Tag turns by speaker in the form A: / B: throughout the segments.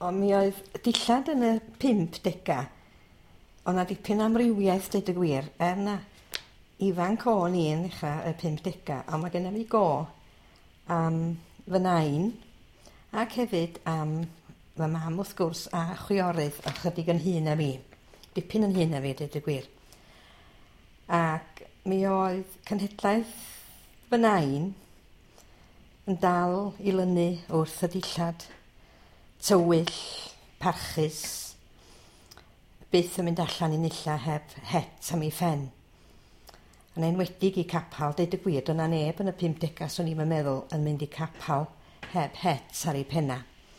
A: Ond mi oedd dillad yn y 50 Oedd na dipyn amrywiaeth, dweud y gwir. Na ifanc o'n i yn ddechrau y 50 ond mae gennym ni go am fy nain ac hefyd am fy mam wrth gwrs a chwiorydd ychydig yn hŷn na fi. Dipyn yn hŷn na fi, dweud y gwir. Ac mi oedd cenhedlaeth fy nain yn dal i lynu wrth y dillad tywyll, parchus, byth yn mynd allan i nilla heb het am ei ffen. Yn enwedig i capal, deud y gwir, dyna neb yn y 50 swn i'm yn meddwl yn mynd i capal heb het ar ei penna.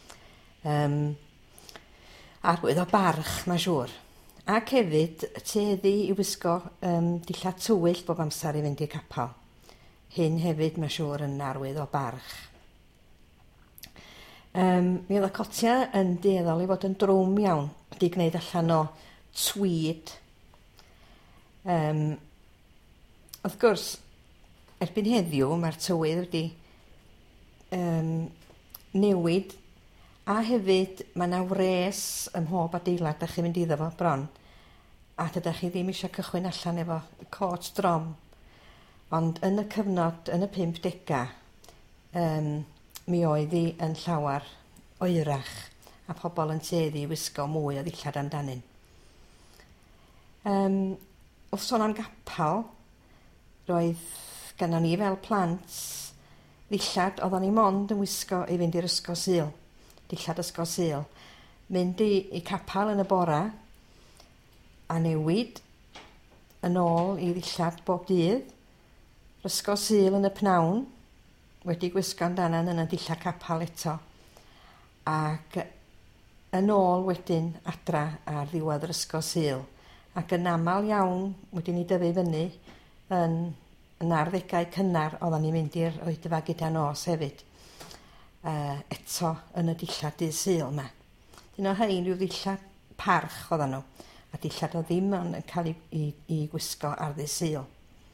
A: Arwydd o barch, mae'n siŵr. Ac hefyd, tueddu i wisgo dillad tywyll bob amser i fynd i capal. Hyn hefyd, mae'n siŵr, yn arwydd o barch. Mi oedd y cotia yn dueddol i fod yn drwm iawn, wedi gwneud allan o tweed. Wrth gwrs, erbyn heddiw, mae'r tywydd wedi newid, a hefyd mae yna wres ym mhob adeilad da chi'n mynd iddo fo bron, a dydych chi ddim eisiau cychwyn allan efo cot drom. Ond yn y cyfnod, yn y 50 mi oedd hi yn llawer oerach a pobl yn tueddu i wisgo mwy o ddillad amdanyn. Wrth sôn am gapal, roedd gannon ni fel plant ddillad oedden ni mond yn wisgo i fynd i'r ysgol Sul, dillad ysgol Sul. Mynd i capal yn y bora a newid yn ôl i ddillad bob dydd, ysgol Sul yn y pnawn, wedi gwisgo amdanan yn y dillad capal eto, ac yn ôl wedyn adra ar ddiwedd yr ysgol Sul, ac yn aml iawn wedi ni dyfu fyny yn arddegau cynnar oedden ni'n mynd i'r oedfa gyda nos hefyd, eto yn y dillad dydd Sul yma. Dyn o hyn rhyw dillad parch oedden nhw, a dillad o ddim yn cael i gwisgo ar ddydd Sul.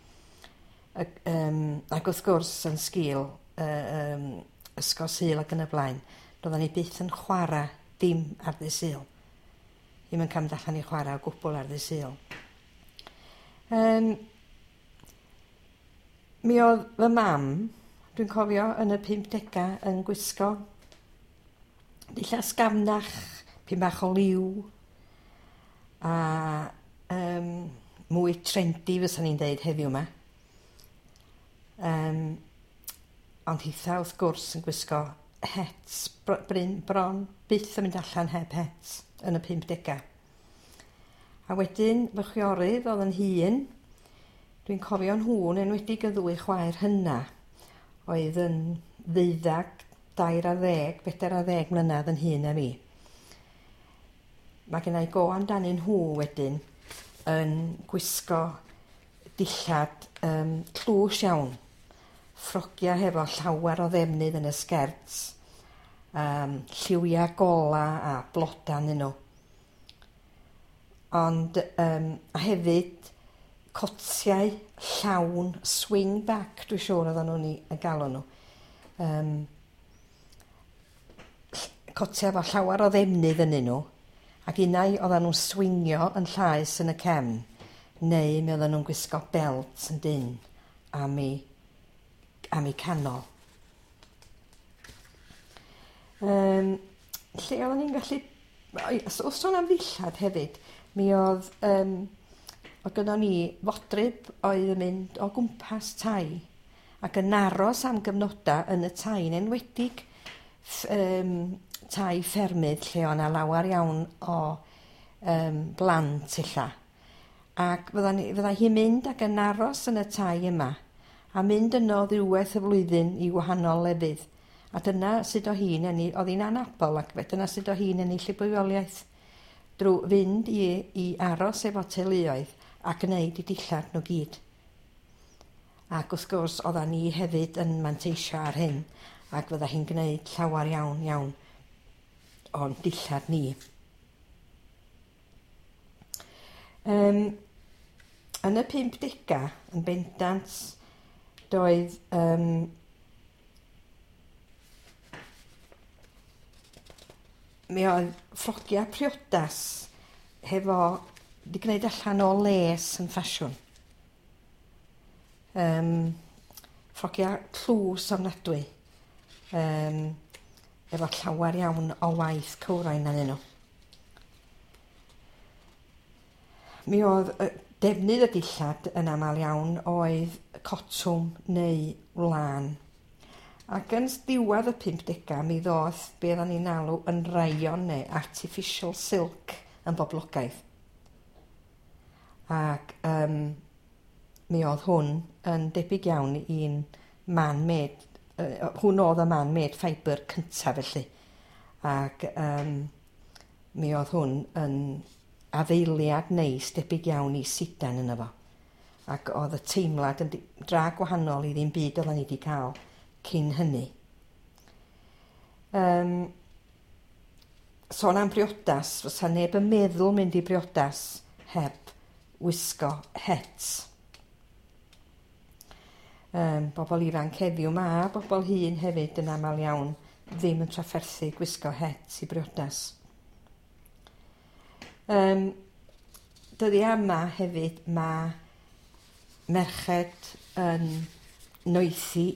A: Ac wrth gwrs yn sgil ysgol Sul ac yn y blaen, doedden ni byth yn chwarae dim ar ddydd Sul. Ddim yn camd allan i chwarae o gwbl ar ddydd Sul. Mi oedd fy mam, dwi'n cofio yn y 50 yn gwisgo dillad sgafnach, pyn bach o liw, a mwy trendy fysa ni'n deud heddiw yma. Ond hitha wrth gwrs yn gwisgo hets bryn bron, byth yn mynd allan heb hets yn y 50. A wedyn fy chwiorydd oedd yn hŷn, dwi'n cofio nhw'n enwedig y ddwy chwaer hynna, oedd yn 12, 20, 40 mlynedd yn hŷn na fi. Mae gennau go amdanyn nhw wedyn yn gwisgo dillad tlws iawn, ffrogia hefo llawer o ddefnydd yn y sgerts, lliwia gola a bloda yn nhw. Ond a hefyd cotiau llawn swing back, dwi'n siŵr oedden nhw'n ei galw nhw. Cotiau efo llawer o ddefnydd yn nhw, ac unau oedden nhw'n swingio yn llaes yn y cefn, neu mi oedden nhw'n gwisgo belt yn dyn am ei canol. Lle oedden ni'n gallu... Wrth sôn am ddillad hefyd, mi oedd gynnon ni fodryb oedd yn mynd o gwmpas tai ac yn aros am gyfnodau yn y tai, yn enwedig tai ffermydd lle o'na lawer iawn o blant illa. Ac fydda hi'n mynd ac yn aros yn y tai yma a mynd yno ddiwedd y flwyddyn i wahanol lefydd. A dyna sut o hi'n oedd hi'n anabol ac dyna sut o hi'n ennill ei bywoliaeth. Drwy fynd i aros efo teuluoedd a gwneud i dillad nhw gyd. Ac wrth gwrs oedda ni hefyd yn manteisio ar hyn ac fydda hi'n gwneud llawer iawn o'n dillad ni. Yn y 50 yn bendant doedd mi oedd ffrogia priodas hefo wedi gwneud allan o les yn ffasiwn. Ffrogia tlws ofnadwy. Efo llawer iawn o waith cywrain anyn nhw. Mi oedd defnydd y dillad yn aml iawn oedd cotwm neu wlân. Ac yn diwedd y 50au mi ddoth be oedden ni'n alw yn rayon neu artificial silk yn boblogaidd. Ac mi oedd hwn yn debyg iawn i'n man-made, hwn oedd y man-made fibre cyntaf felly. Ac mi oedd hwn yn addeiliad neis debyg iawn i sidan yno fo. Ac oedd y teimlad yn dra gwahanol i ddim byd oedden ni wedi cael cyn hynny. Sôn am briodas, fysa neb yn meddwl mynd i briodas heb wisgo het. Bobl ifanc heddiw ma, bobl hŷn hefyd yn aml iawn ddim yn trafferthu gwisgo het i briodas. Dyddiau yma hefyd mae merched yn noethi